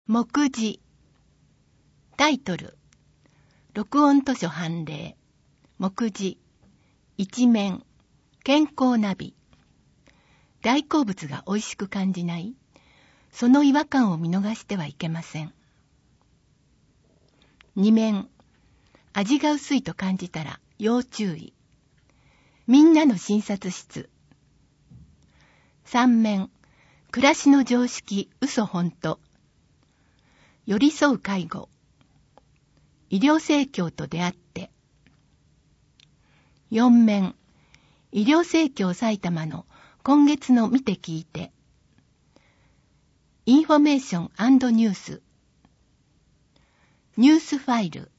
目次。タイトル。録音図書判例。目次。一面。健康ナビ。大好物が美味しく感じない。その違和感を見逃してはいけません。二面。味が薄いと感じたら要注意。みんなの診察室。三面。暮らしの常識、嘘本当。寄り添う介護。医療生協と出会って。四面。医療生協埼玉の今月の見て聞いて。インフォメーション&ニュース。ニュースファイル。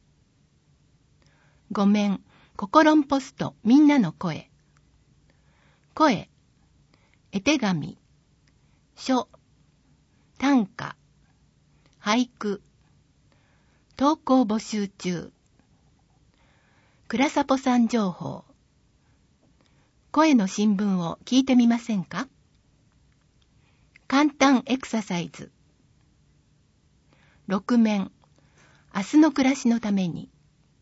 五面。ココロンポストみんなの声。声。絵手紙。書。短歌。俳句。投稿募集中。倉サポさん情報。声の新聞を聞いてみませんか？簡単エクササイズ。6面。明日の暮らしのために。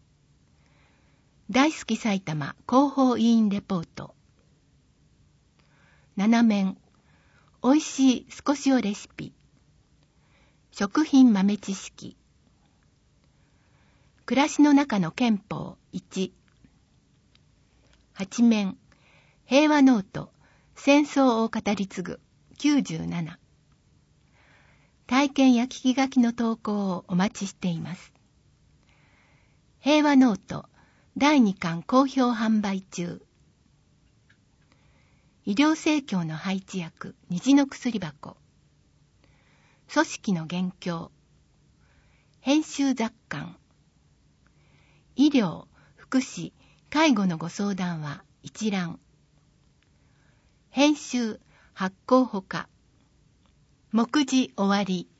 大好き埼玉広報委員レポート。7面。おいしい少しおレシピ。食品豆知識。暮らしの中の憲法1。8面。平和ノート戦争を語り継ぐ97。体験や聞き書きの投稿をお待ちしています。平和ノート第2巻好評販売中。医療生協の配置薬虹の薬箱。組織の元凶。編集雑感。医療、福祉、介護のご相談は一覧。編集、発行ほか。目次終わり。